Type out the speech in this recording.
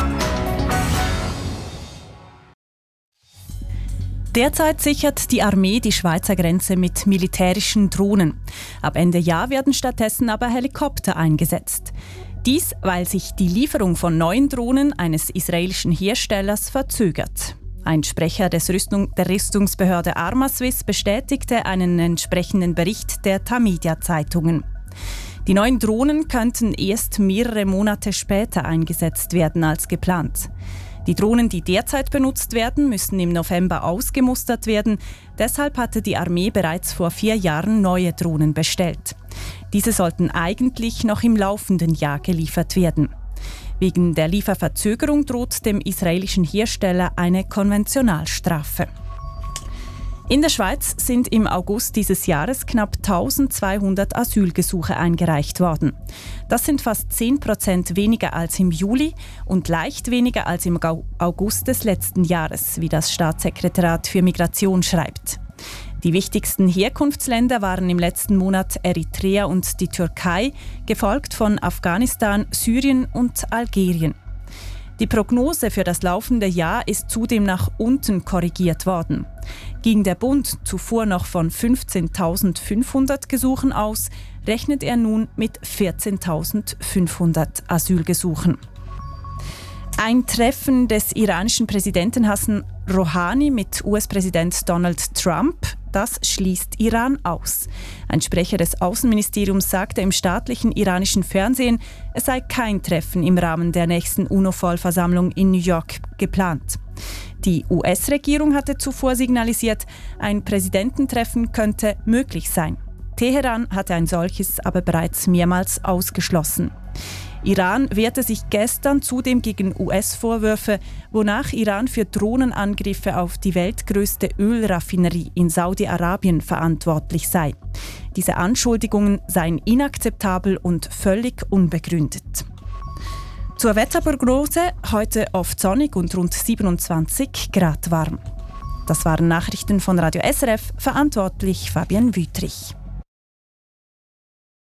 Derzeit sichert die Armee die Schweizer Grenze mit militärischen Drohnen. Ab Ende Jahr werden stattdessen aber Helikopter eingesetzt. Dies, weil sich die Lieferung von neuen Drohnen eines israelischen Herstellers verzögert. Ein Sprecher der Rüstungsbehörde Armaswiss bestätigte einen entsprechenden Bericht der Tamedia-Zeitungen. Die neuen Drohnen könnten erst mehrere Monate später eingesetzt werden als geplant. Die Drohnen, die derzeit benutzt werden, müssen im November ausgemustert werden. Deshalb hatte die Armee bereits vor 4 Jahren neue Drohnen bestellt. Diese sollten eigentlich noch im laufenden Jahr geliefert werden. Wegen der Lieferverzögerung droht dem israelischen Hersteller eine Konventionalstrafe. In der Schweiz sind im August dieses Jahres knapp 1200 Asylgesuche eingereicht worden. Das sind fast 10% weniger als im Juli und leicht weniger als im August des letzten Jahres, wie das Staatssekretariat für Migration schreibt. Die wichtigsten Herkunftsländer waren im letzten Monat Eritrea und die Türkei, gefolgt von Afghanistan, Syrien und Algerien. Die Prognose für das laufende Jahr ist zudem nach unten korrigiert worden. Ging der Bund zuvor noch von 15.500 Gesuchen aus, rechnet er nun mit 14.500 Asylgesuchen. Ein Treffen des iranischen Präsidenten Hassan Rouhani mit US-Präsident Donald Trump, das schließt Iran aus. Ein Sprecher des Außenministeriums sagte im staatlichen iranischen Fernsehen, es sei kein Treffen im Rahmen der nächsten UNO-Vollversammlung in New York geplant. Die US-Regierung hatte zuvor signalisiert, ein Präsidententreffen könnte möglich sein. Teheran hatte ein solches aber bereits mehrmals ausgeschlossen. Iran wehrte sich gestern zudem gegen US-Vorwürfe, wonach Iran für Drohnenangriffe auf die weltgrößte Ölraffinerie in Saudi-Arabien verantwortlich sei. Diese Anschuldigungen seien inakzeptabel und völlig unbegründet. Zur Wetterprognose: heute oft sonnig und rund 27 Grad warm. Das waren Nachrichten von Radio SRF, verantwortlich Fabian Wüthrich.